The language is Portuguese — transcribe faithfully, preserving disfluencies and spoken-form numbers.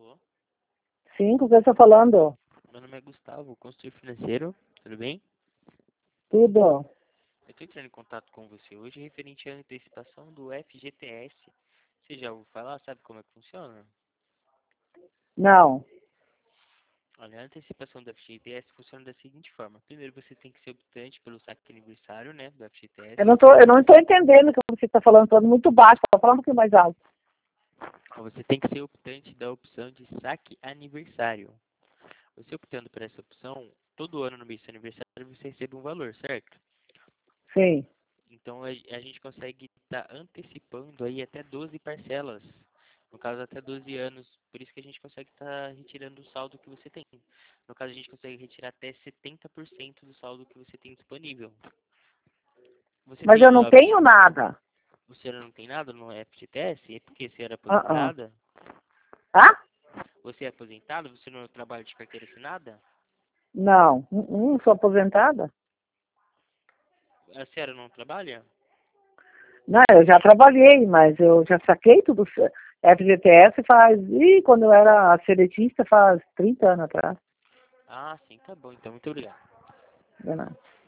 Alô? Sim, com quem eu estou falando? Meu nome é Gustavo, consultor financeiro. Tudo bem? Tudo. Eu estou entrando em contato com você hoje referente à antecipação do F G T S. Você já ouviu falar? Sabe como é que funciona? Não. Olha, a antecipação do F G T S funciona da seguinte forma. Primeiro, você tem que ser optante pelo saque aniversário, né, do F G T Eu S. não tô, eu não estou entendendo o que você está falando, falando muito baixo. Está falando um pouquinho mais alto. Você tem que ser optante da opção de saque aniversário. Você optando por essa opção, todo ano no mês do seu aniversário você recebe um valor, certo? Sim. Então a, a gente consegue estar antecipando aí até doze parcelas. No caso, até doze anos. Por isso que a gente consegue estar retirando o saldo que você tem. No caso, a gente consegue retirar até setenta por cento do saldo que você tem disponível. Você Mas eu tem não F G... tenho nada. Você não tem nada no F G T S? É porque você era Ah, ah. aposentada? Tá? Você é aposentada? Você não trabalha de carteira assinada? Não. Não, não sou aposentada. A senhora não trabalha? Não, eu já trabalhei, mas eu já saquei tudo. F G T S faz... Ih, quando eu era seletista faz trinta anos atrás. Ah, sim, tá bom. Então, muito obrigado. Não.